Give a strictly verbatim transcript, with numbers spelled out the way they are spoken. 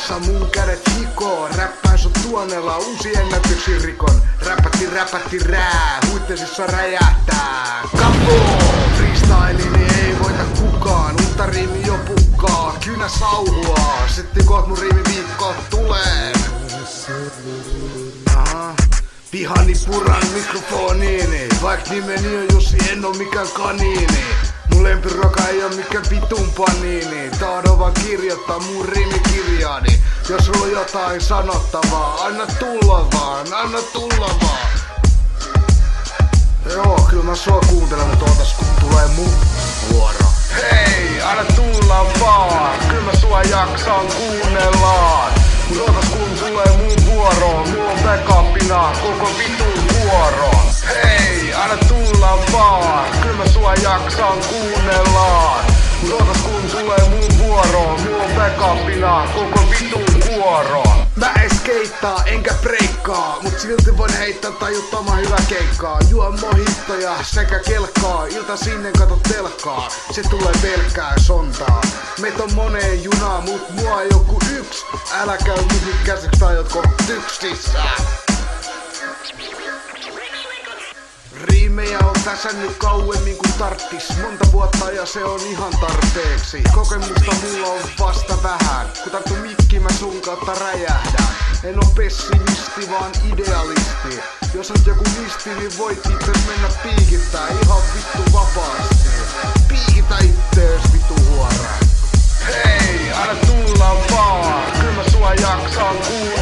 jaksa mun kädet hikoo. Räppään sun tuonella uusi ennätyksi rikon. Räpätti räpätti rää, huittesissa räjähtää. Kapo! Freestylini ei voita kukaan. Uutta riimi jo pukkaa, kynä sauhua. Sitten koot mun riimi viikko tulee. Aha. Pihani puran mikrofoniini. Vaik nimeni on Jussi, en oo mikään kaniini. Mun lempiruoka ei oo mikään vitun paniini. Tahdon vaan kirjoittaa mun riimikirjaani. Jos sulla on jotain sanottavaa, anna tulla vaan, anna tulla vaan. Joo, kyllä mä sua kuuntelen, mut ootas kun tulee mun vuoro. Hei, anna tulla vaan, kyllä mä sua jaksaan kuunnellaan. Mut ootas kun tulee mun vuoro, mulla on backupina koko vitun vuoron. Hei, anna tulla vaan, kyllä mä sua jaksaan kuunnellaan. Mut ootas kun tulee mun vuoro, mulla on backupina koko vitun vuoron. Mä en skeittaa enkä breikkaa, mut silti voin heittää tajuttoman hyvä keikkaa. Juo mojittoja sekä kelkkaa, ilta sinne kato telkkaa. Se tulee pelkkää sontaa. Meitä on moneen junaa, mut mua ei joku yks. Älä käy nyt käsiksi tai jotko tyksissä. Riimejä on tässä nyt kauemmin kuin tarttis. Monta vuotta ja se on ihan tarpeeksi. Kokemusta mulla on vasta vähän. Kun tarttu mikki mä sun kautta räjähdän. En oo pessimisti vaan idealisti. Jos on joku nisti niin voit itses mennä piikittää ihan vittu vapaasti. Piikitä ittees vittu huoraan. Hei, anna tulla vaan, kyllä mä sua jaksaan kuulla.